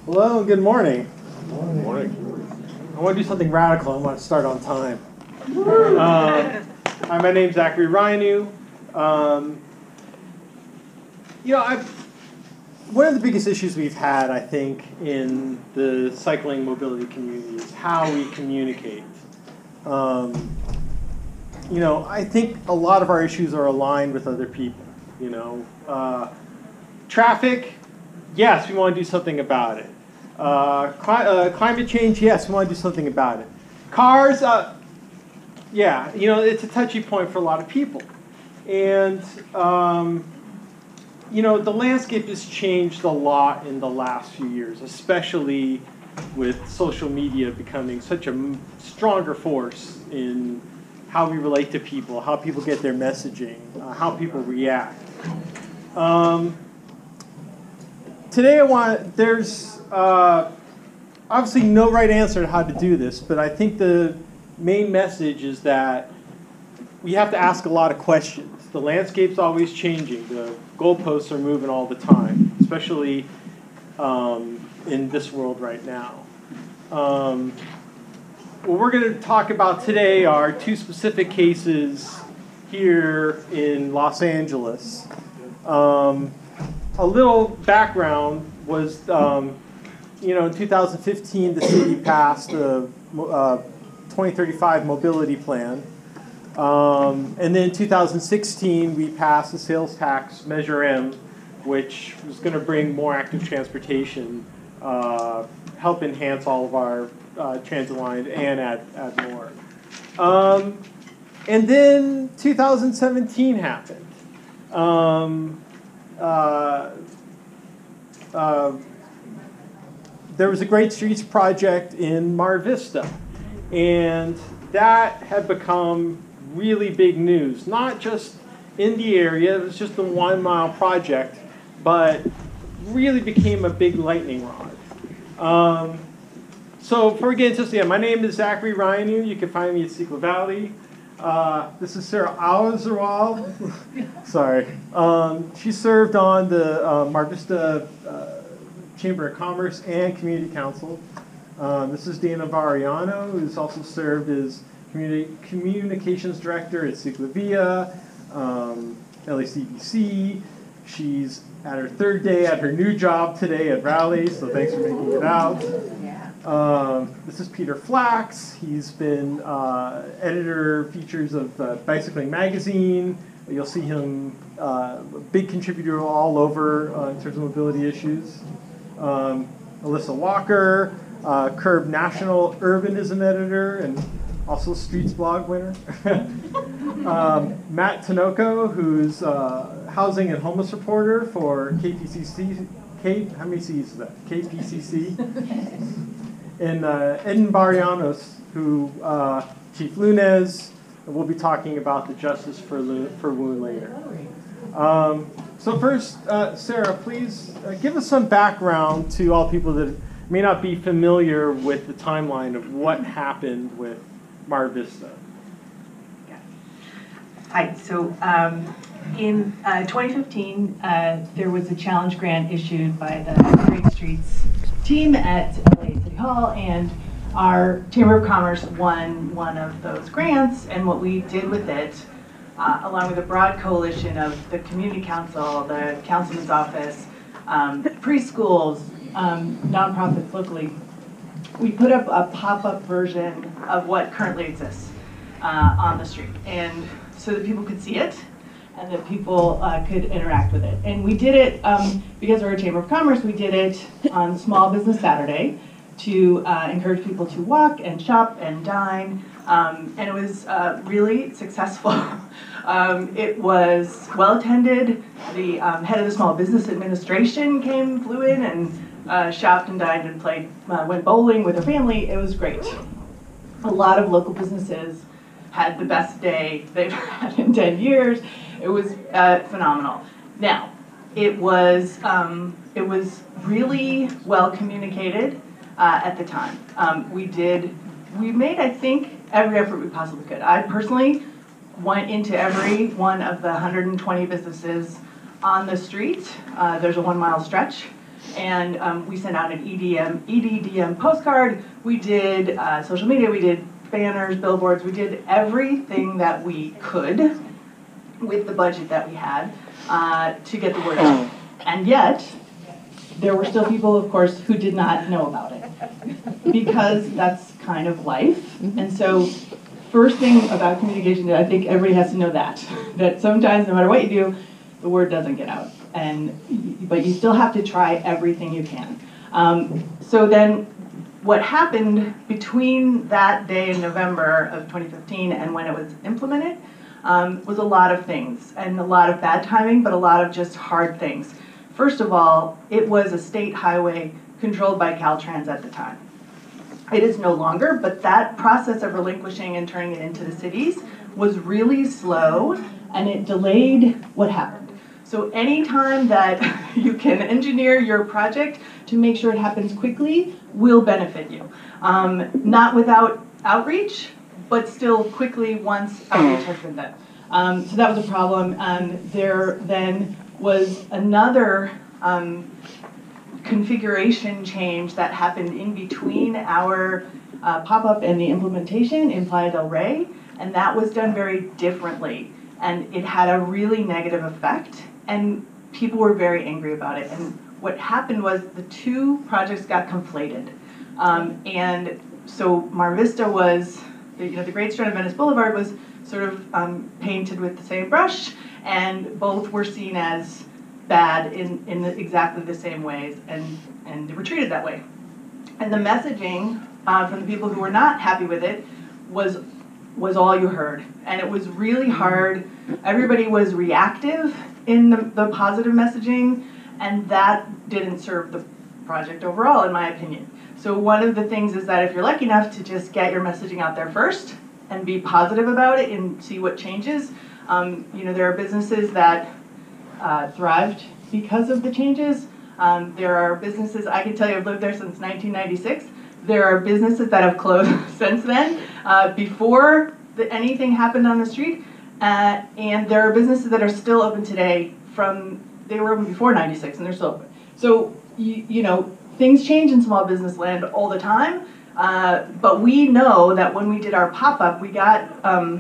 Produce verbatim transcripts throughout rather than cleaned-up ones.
Hello, good morning. Good morning. I want to do something radical. I want to start on time. Uh, hi, my name's Zachary Ryanu. Um, you know, I've, one of the biggest issues we've had, I think, in the cycling mobility community is how we communicate. Um, you know, I think a lot of our issues are aligned with other people. You know, uh, traffic, yes, we want to do something about it. Uh, cli uh, climate change, yes, we want to do something about it. Cars, uh, yeah, you know, it's a touchy point for a lot of people. And, um, you know, the landscape has changed a lot in the last few years, especially with social media becoming such a m stronger force in how we relate to people, how people get their messaging, uh, how people react. Um, today I want, there's uh, obviously no right answer to how to do this, but I think the main message is that we have to ask a lot of questions. The landscape's always changing. The goalposts are moving all the time, especially um, in this world right now. Um, what we're going to talk about today are two specific cases here in Los Angeles. Um, a little background was, um, you know, in two thousand fifteen, the city passed a uh, twenty thirty-five mobility plan. Um, and then in two thousand sixteen, we passed the sales tax Measure M, which was going to bring more active transportation, uh, help enhance all of our uh, transit lines, and add, add more. Um, and then two thousand seventeen happened. Um, uh, uh, there was a Great Streets project in Mar Vista, and that had become really big news, not just in the area. It was just a one mile project, but really became a big lightning rod. Um, so before we get into this, yeah, my name is Zachary Ryanu. You can find me at Sequoia Valley. Uh, this is Sarah Al-Zawal. Sorry. Um, she served on the uh, Mar Vista uh, Chamber of Commerce and Community Council. Um, this is Dana Variano, who's also served as Communi Communications Director at Ciclavia, um, L A C B C. She's at her third day at her new job today at Raleigh, so thanks for making it out. Um, this is Peter Flax. He's been uh, editor features of uh, Bicycling Magazine. You'll see him uh, a big contributor all over uh, in terms of mobility issues. Um, Alyssa Walker, uh, Curb National Urbanism editor and also Streets blog winner. um, Matt Tinoco, who's uh, housing and homeless reporter for K P C C. K, how many C's is that? K P C C. And uh, Eden Barrianos, who uh, Chief Lunez, we'll be talking about the Justice for, Lu for Woon later. Um, so first, uh, Sarah, please uh, give us some background to all people that may not be familiar with the timeline of what happened with Mar Vista. Yeah. Hi, so um, in uh, twenty fifteen, uh, there was a challenge grant issued by the Great Streets team at L A City Hall, and our Chamber of Commerce won one of those grants, and what we did with it, uh, along with a broad coalition of the Community Council, the Councilman's Office, um, preschools, um, nonprofits locally, we put up a pop-up version of what currently exists uh, on the street, and so that people could see it and that people uh, could interact with it. And we did it, um, because we're a Chamber of Commerce, we did it on Small Business Saturday to uh, encourage people to walk and shop and dine, um, and it was uh, really successful. um, it was well attended. The um, head of the Small Business Administration came, flew in, and Uh, shopped and dined and played, uh, went bowling with her family. It was great. A lot of local businesses had the best day they've had in ten years. It was uh, phenomenal. Now, it was, um, it was really well communicated uh, at the time. Um, we did, we made, I think, every effort we possibly could. I personally went into every one of the one hundred twenty businesses on the street. Uh, there's a one mile stretch. And um, we sent out an E D M, E D D M postcard. We did uh, social media. We did banners, billboards. We did everything that we could with the budget that we had uh, to get the word out. And yet, there were still people, of course, who did not know about it because that's kind of life. And so, first thing about communication, I think everybody has to know that, that sometimes no matter what you do, the word doesn't get out. And, but you still have to try everything you can. Um, so then what happened between that day in November of twenty fifteen and when it was implemented um, was a lot of things, and a lot of bad timing, but a lot of just hard things. First of all, it was a state highway controlled by Caltrans at the time. It is no longer, but that process of relinquishing and turning it into the cities was really slow, and it delayed what happened. So anytime that you can engineer your project to make sure it happens quickly will benefit you. Um, not without outreach, but still quickly once outreach has been done. Um, so that was a problem. Um, there then was another um, configuration change that happened in between our uh, pop-up and the implementation in Playa del Rey, and that was done very differently. And it had a really negative effect, and people were very angry about it. And what happened was the two projects got conflated. Um, and so Mar Vista was, you know, the Great Strand of Venice Boulevard was sort of um, painted with the same brush, and both were seen as bad in, in the, exactly the same ways, and, and they were treated that way. And the messaging uh, from the people who were not happy with it was was all you heard. And it was really hard. Everybody was reactive in the, the positive messaging, and that didn't serve the project overall, in my opinion. So one of the things is that if you're lucky enough to just get your messaging out there first and be positive about it and see what changes, um, you know, there are businesses that uh, thrived because of the changes. Um, there are businesses, I can tell you, I've lived there since nineteen ninety-six. There are businesses that have closed since then, uh, before the, anything happened on the street. Uh, and there are businesses that are still open today from, they were open before ninety-six and they're still open. So, you, you know, things change in small business land all the time. Uh, but we know that when we did our pop-up, we got, um,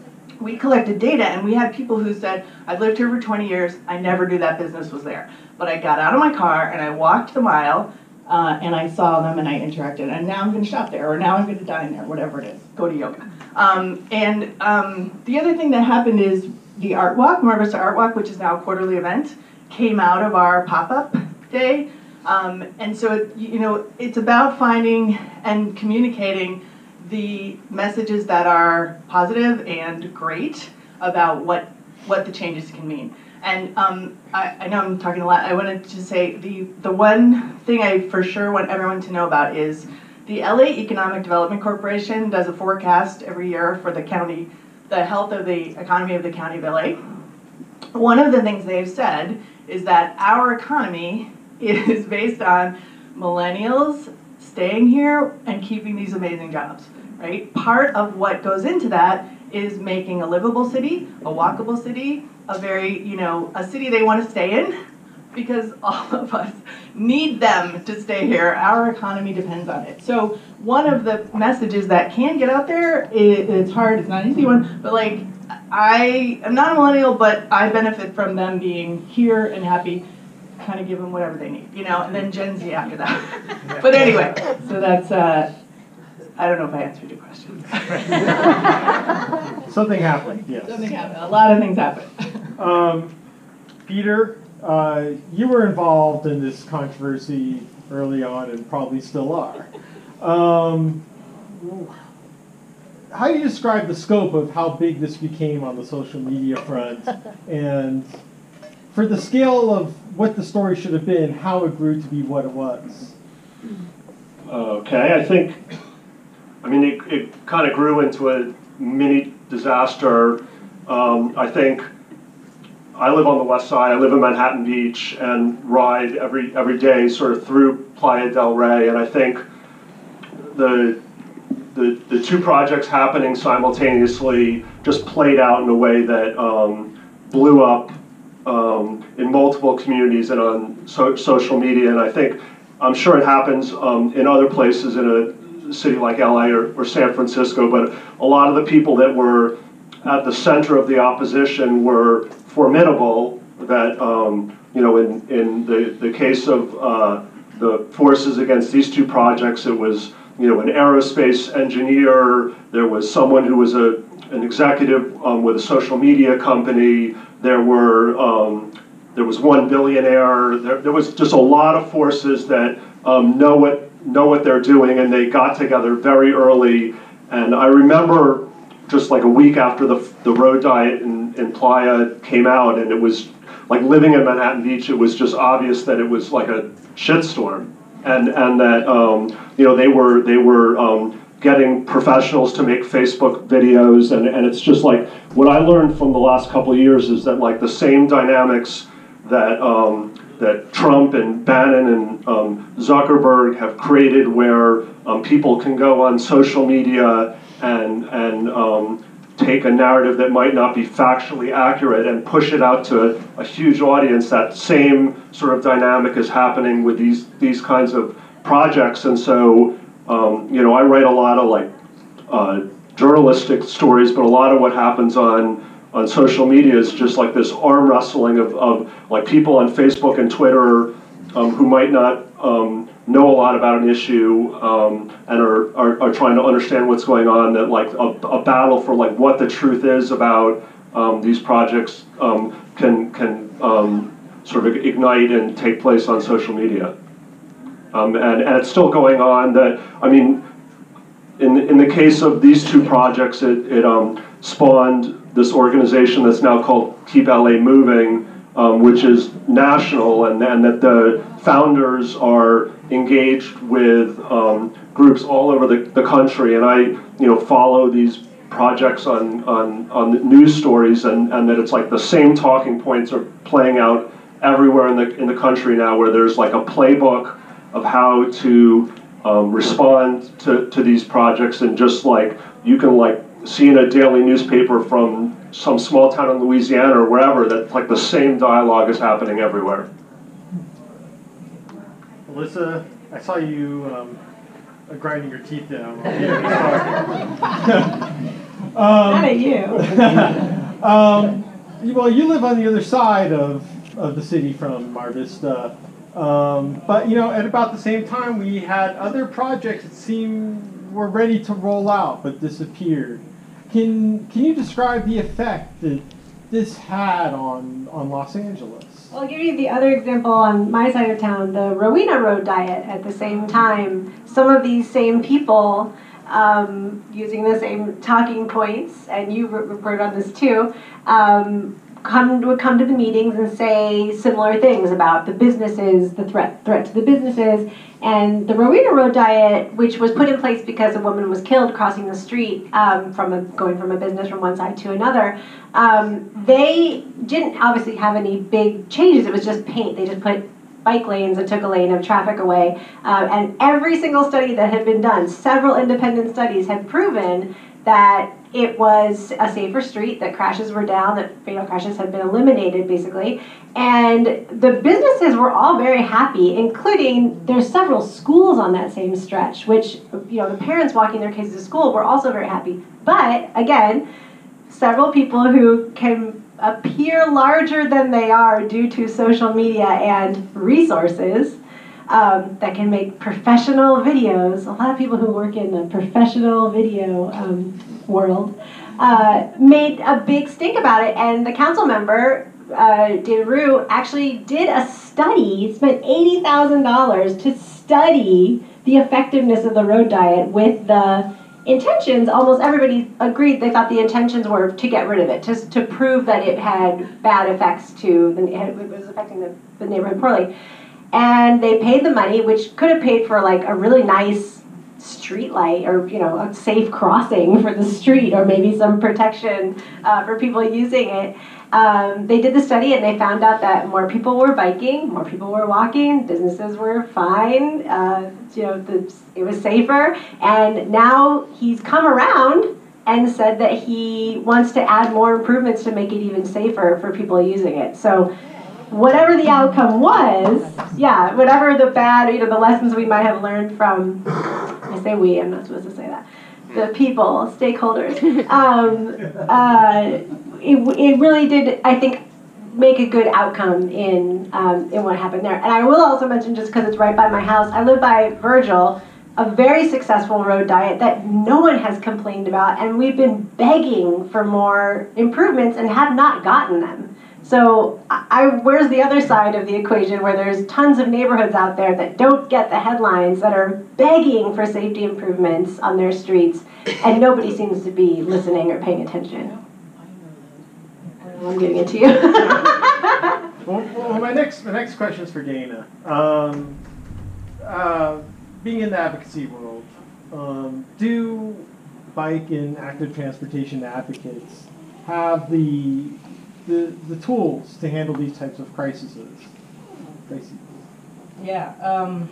we collected data, and we had people who said, I've lived here for twenty years, I never knew that business was there. But I got out of my car and I walked the mile, uh, and I saw them and I interacted, and now I'm going to shop there, or now I'm going to dine there, whatever it is, go to yoga. Um, and um, the other thing that happened is the Art Walk, Mar Vista Art Walk, which is now a quarterly event, came out of our pop-up day. Um, and so, it, you know, it's about finding and communicating the messages that are positive and great about what what the changes can mean. And um, I, I know I'm talking a lot. I wanted to say the the one thing I for sure want everyone to know about is the L A Economic Development Corporation does a forecast every year for the county, the health of the economy of the county of L A. One of the things they've said is that our economy is based on millennials staying here and keeping these amazing jobs, right? Part of what goes into that is making a livable city, a walkable city, a very, you know, a city they want to stay in, because all of us need them to stay here. Our economy depends on it. So one of the messages that can get out there, it, it's hard, it's not an easy one, but like, I am not a millennial, but I benefit from them being here and happy. Kind of give them whatever they need, you know, and then Gen Z after that. But anyway, so that's, uh, I don't know if I answered your question. Something happened, yes. Something happened, a lot of things happened. Um, Peter, uh, you were involved in this controversy early on and probably still are. Um, how do you describe the scope of how big this became on the social media front, and for the scale of what the story should have been, how it grew to be what it was? Okay, I think, I mean, it, it kind of grew into a mini disaster. Um, I think I live on the west side, I live in Manhattan Beach and ride every every day sort of through Playa del Rey, and I think the, the, the two projects happening simultaneously just played out in a way that um, blew up um, in multiple communities and on so social media. And I think, I'm sure it happens um, in other places in a city like L A or, or San Francisco, but a lot of the people that were at the center of the opposition were formidable. That, um, you know, in, in the, the case of uh, the forces against these two projects, it was, you know, an aerospace engineer, there was someone who was a, an executive um, with a social media company, there were, um, there was one billionaire, there, there was just a lot of forces that um, know what, know what they're doing, and they got together very early. And I remember just like a week after the, the road diet in, in Playa came out, and it was like living in Manhattan Beach, it was just obvious that it was like a shitstorm, and and that um, you know they were they were um, getting professionals to make Facebook videos, and and it's just like what I learned from the last couple of years is that like the same dynamics that um, that Trump and Bannon and um, Zuckerberg have created, where um, people can go on social media and and um, take a narrative that might not be factually accurate and push it out to a, a huge audience. That same sort of dynamic is happening with these these kinds of projects. And so, um, you know, I write a lot of like uh, journalistic stories, but a lot of what happens on on social media is just like this arm wrestling of, of like people on Facebook and Twitter um, who might not um, know a lot about an issue um, and are, are, are trying to understand what's going on, that like a, a battle for like what the truth is about um, these projects um, can, can um, sort of ignite and take place on social media. Um, and, and it's still going on. That, I mean, in, in the case of these two projects, it, it um, spawned this organization that's now called Keep L A Moving, um, which is national, and, and that the founders are engaged with um, groups all over the, the country. And I, you know, follow these projects on, on, on the news stories, and, and that it's like the same talking points are playing out everywhere in the, in the country now, where there's like a playbook of how to um, respond to, to these projects. And just like, you can like see in a daily newspaper from some small town in Louisiana or wherever, that like the same dialogue is happening everywhere. Alyssa, I saw you um, grinding your teeth down. um, Not at you. um, well, you live on the other side of, of the city from Mar Vista. Um, but, you know, at about the same time, we had other projects that seemed were ready to roll out but disappeared. Can can you describe the effect that this had on, on Los Angeles? Well, I'll give you the other example on my side of town, the Rowena Road Diet. At the same time, some of these same people, um, using the same talking points, and you reported on this too, um, come would come to the meetings and say similar things about the businesses, the threat threat to the businesses. And the Rowena Road Diet, which was put in place because a woman was killed crossing the street um, from a, going from a business from one side to another, um, they didn't obviously have any big changes. It was just paint. They just put bike lanes and took a lane of traffic away. Uh, and every single study that had been done, several independent studies, had proven that it was a safer street, that crashes were down, that fatal crashes had been eliminated, basically. And the businesses were all very happy, including there's several schools on that same stretch, which, you know, the parents walking their kids to school were also very happy. But, again, several people who can appear larger than they are due to social media and resources Um, that can make professional videos. A lot of people who work in the professional video um, world uh, made a big stink about it, and the council member, uh, David Rue, actually did a study, spent eighty thousand dollars to study the effectiveness of the road diet with the intentions. Almost everybody agreed they thought the intentions were to get rid of it, to, to prove that it had bad effects to, the, it was affecting the, the neighborhood poorly. And they paid the money, which could have paid for like a really nice street light, or, you know, a safe crossing for the street, or maybe some protection uh, for people using it. Um, they did the study, and they found out that more people were biking, more people were walking, businesses were fine, uh, you know, the, it was safer. And now he's come around and said that he wants to add more improvements to make it even safer for people using it. So whatever the outcome was, yeah, whatever the bad, you know, the lessons we might have learned from, I say we, I'm not supposed to say that, the people, stakeholders, um, uh, it, it really did, I think, make a good outcome in um, in what happened there. And I will also mention, just because it's right by my house, I live by Virgil, a very successful road diet that no one has complained about, and we've been begging for more improvements and have not gotten them. So I, I where's the other side of the equation, where there's tons of neighborhoods out there that don't get the headlines, that are begging for safety improvements on their streets, and nobody seems to be listening or paying attention. I'm giving it to you. well, well, my next my next question is for Dana. Um, uh, being in the advocacy world, um, do bike and active transportation advocates have the, the the tools to handle these types of crises? crises? Yeah. Um,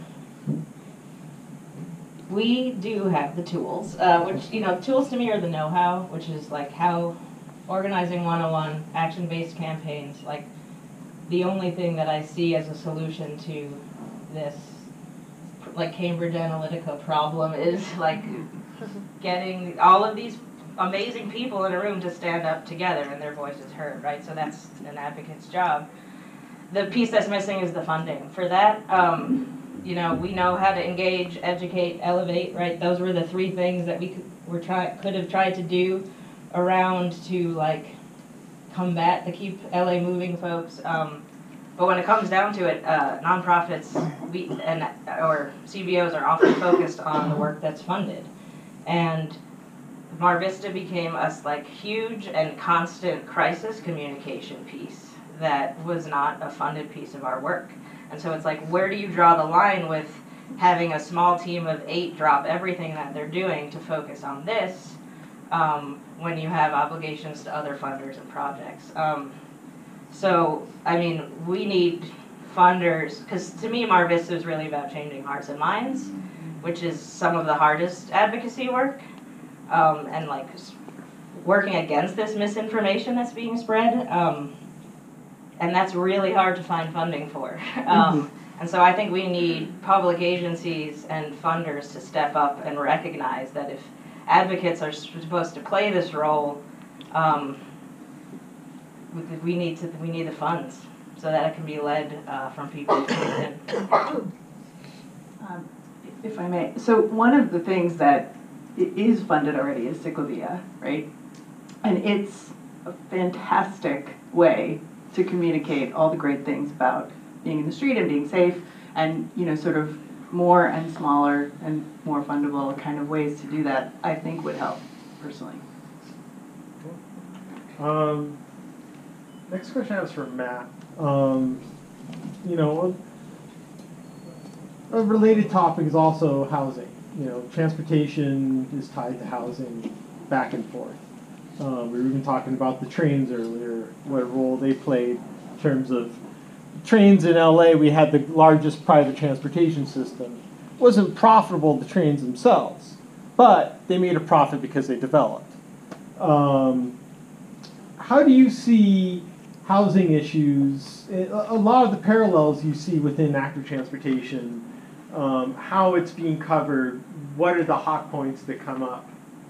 we do have the tools, uh, which, you know, tools to me are the know-how, which is like how organizing one oh one, action-based campaigns, like the only thing that I see as a solution to this, like, Cambridge Analytica problem is like getting all of these amazing people in a room to stand up together and their voices heard, right? So that's an advocate's job. The piece that's missing is the funding. For that, um, you know, we know how to engage, educate, elevate, right? Those were the three things that we could, were try, could have tried to do around to like combat the Keep L A Moving folks, um, but when it comes down to it, uh, nonprofits we and or C B Os are often focused on the work that's funded, and Mar Vista became a like huge and constant crisis communication piece that was not a funded piece of our work, and so it's like, where do you draw the line with having a small team of eight drop everything that they're doing to focus on this? Um, when you have obligations to other funders and projects. Um, so, I mean, we need funders, because to me, Mar Vista is really about changing hearts and minds, which is some of the hardest advocacy work, um, and like working against this misinformation that's being spread, um, and that's really hard to find funding for. um, and so I think we need public agencies and funders to step up and recognize that if advocates are supposed to play this role, um, we need to we need the funds so that it can be led uh, from people within. Um, if I may, so one of the things that is funded already is Ciclovia, right? And it's a fantastic way to communicate all the great things about being in the street and being safe, and you know, sort of more and smaller and more fundable kind of ways to do that, I think would help, personally. Um, next question I have is for Matt. Um, you know, a related topic is also housing. You know, transportation is tied to housing back and forth. Um, we were even talking about the trains earlier, what role they played in terms of trains in L A. We had the largest private transportation system. It wasn't profitable, the trains themselves, but they made a profit because they developed. Um, how do you see housing issues, a lot of the parallels you see within active transportation, um, how it's being covered, what are the hot points that come up?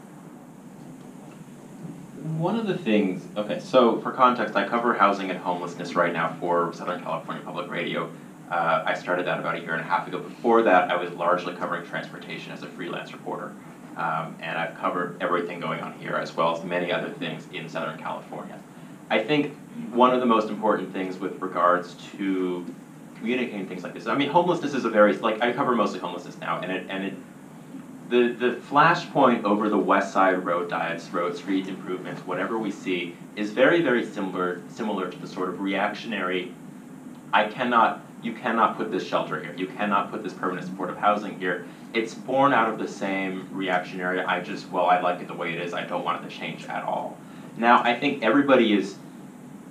One of the things, okay, so for context, I cover housing and homelessness right now for Southern California Public Radio. Uh, I started that about a year and a half ago. Before that, I was largely covering transportation as a freelance reporter. Um, and I've covered everything going on here, as well as many other things in Southern California. I think one of the most important things with regards to communicating things like this, I mean, homelessness is a very, like, I cover mostly homelessness now, and it, and it, the, the flashpoint over the West Side road diets, road street improvements, whatever we see, is very, very similar, similar to the sort of reactionary, I cannot, you cannot put this shelter here, you cannot put this permanent supportive housing here. It's born out of the same reactionary, I just, well, I like it the way it is, I don't want it to change at all. Now, I think everybody is,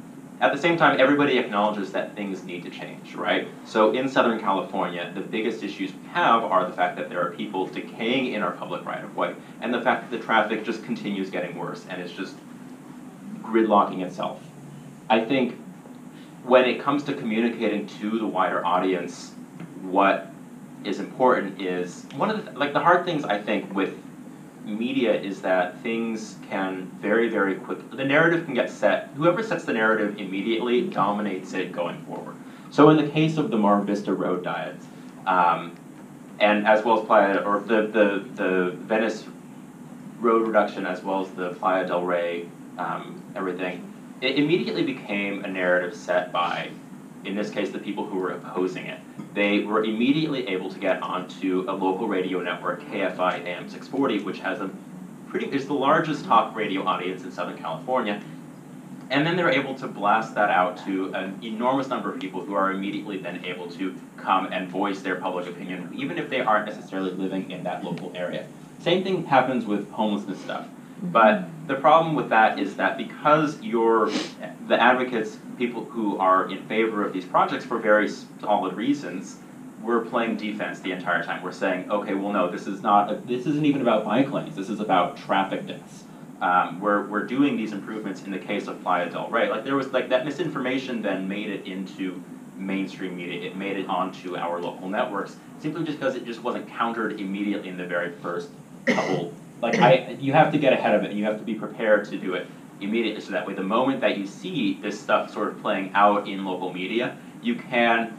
At the same time, everybody acknowledges that things need to change, right? So in Southern California, the biggest issues we have are the fact that there are people decaying in our public right-of-way, and the fact that the traffic just continues getting worse, and it's just gridlocking itself. I think when it comes to communicating to the wider audience, what is important is, one of the, like the hard things I think with media is that things can very, very quickly, the narrative can get set, whoever sets the narrative immediately dominates it going forward. So in the case of the Mar Vista Road diet, um, and as well as Playa, or the, the, the Venice road reduction, as well as the Playa del Rey, um, everything, it immediately became a narrative set by, in this case, the people who were opposing it. They were immediately able to get onto a local radio network, K F I A M six forty, which has a pretty, is the largest talk radio audience in Southern California. And then they're able to blast that out to an enormous number of people who are immediately then able to come and voice their public opinion, even if they aren't necessarily living in that local area. Same thing happens with homelessness stuff. But the problem with that is that because you're, the advocates, people who are in favor of these projects for very solid reasons, we're playing defense the entire time. We're saying, okay, well no, this is not, a, this isn't even about bike lanes, this is about traffic deaths. Um, we're, we're doing these improvements in the case of Playa del Rey. Like there was, like that misinformation then made it into mainstream media, it made it onto our local networks, simply just because it just wasn't countered immediately in the very first couple. Like I, you have to get ahead of it, and you have to be prepared to do it immediately, so that way the moment that you see this stuff sort of playing out in local media, you can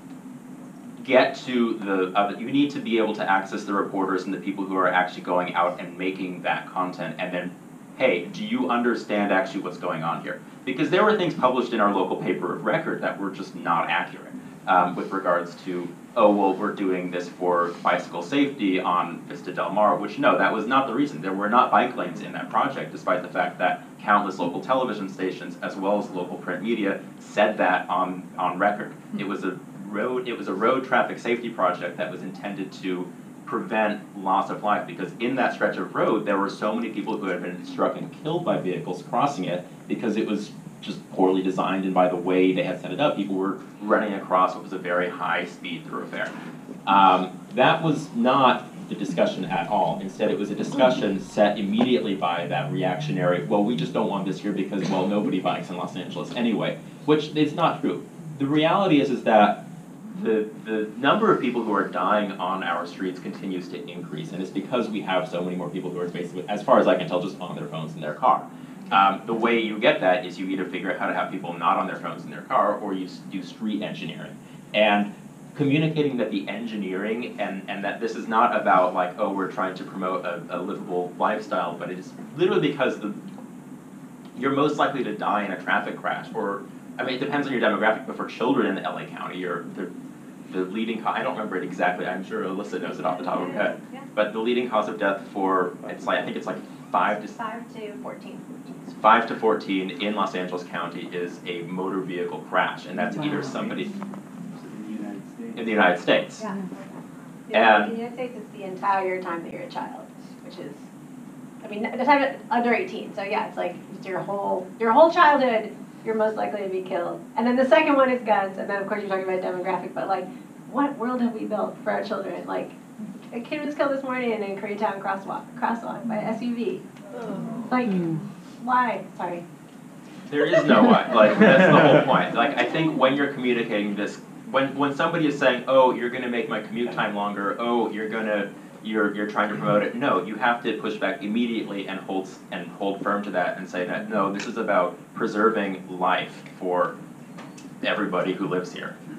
get to the, uh, you need to be able to access the reporters and the people who are actually going out and making that content, and then, hey, do you understand actually what's going on here? Because there were things published in our local paper of record that were just not accurate. Um, with regards to, oh, well, we're doing this for bicycle safety on Vista Del Mar, which no, that was not the reason. There were not bike lanes in that project, despite the fact that countless local television stations, as well as local print media, said that on, on record. It was a road, it was a road traffic safety project that was intended to prevent loss of life, because in that stretch of road, there were so many people who had been struck and killed by vehicles crossing it, because it was just poorly designed, and by the way they had set it up, people were running across what was a very high-speed thoroughfare. Um, that was not the discussion at all. Instead, it was a discussion set immediately by that reactionary, well, we just don't want this here because, well, nobody bikes in Los Angeles anyway, which is not true. The reality is, is that the, the number of people who are dying on our streets continues to increase, and it's because we have so many more people who are basically, as far as I can tell, just on their phones in their car. Um, the way you get that is you either figure out how to have people not on their phones in their car, or you do street engineering. And communicating that the engineering, and, and that this is not about like, oh, we're trying to promote a, a livable lifestyle, but it is literally because the, you're most likely to die in a traffic crash, or, I mean, it depends on your demographic, but for children in the L A County, you're, the, the leading, I don't remember it exactly, I'm sure Alyssa knows it off the top of her head, Yeah. but the leading cause of death for, it's like, I think it's like five to Five to fourteen. five to fourteen in Los Angeles County is a motor vehicle crash, and that's either somebody in the United States. Yeah. And- In the United States, it's the entire time that you're a child, which is, I mean, the time that- under eighteen. So yeah, it's like it's your whole your whole childhood. You're most likely to be killed. And then the second one is guns, and then of course you're talking about demographic. But like, what world have we built for our children? Like, a kid was killed this morning in Koreatown crosswalk crosswalk by an S U V. Like, why? Sorry. There is no why. Like, that's the whole point. Like, I think when you're communicating this, when when somebody is saying, oh, you're going to make my commute time longer, oh, you're going to, you're you're trying to promote it. No, you have to push back immediately and hold and hold firm to that and say that no, this is about preserving life for everybody who lives here.